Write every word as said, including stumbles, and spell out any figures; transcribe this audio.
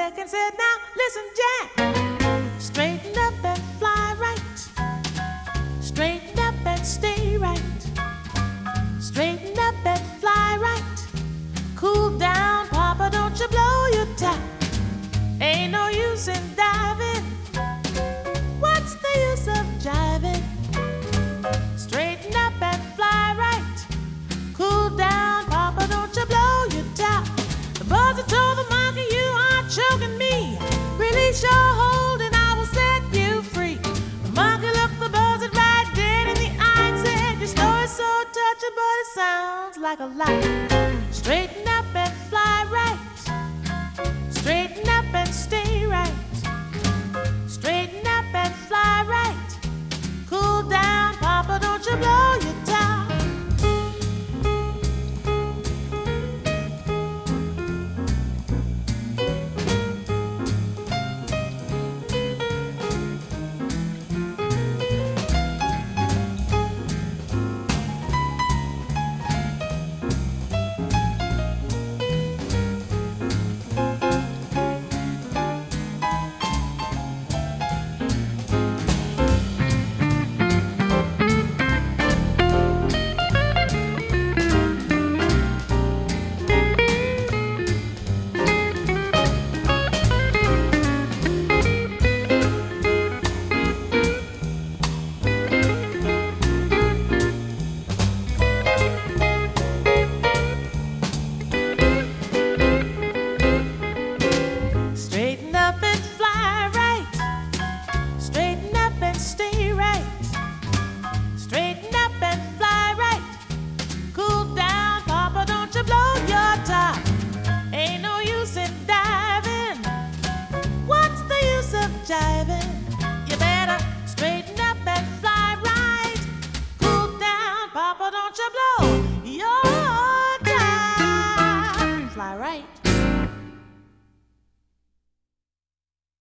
back and said, now listen, Jack, straighten up and fly right. Straighten up and stay right. Straighten up and fly right. Cool down, Papa, don't you blow your top. Ain't no use in diving. What's the use of jiving? Straighten up and fly right. Cool down, Papa, don't you blow your top. The buzzer told the monkey, you are choking me. Release your hold and I will set you free. The monkey looked the buzzard right dead in the eye and said, your story's so touching, but it sounds like a lie. Straighten up and fly right. Straighten up and stay right. Straighten up and fly right. Cool down, Papa, don't you blow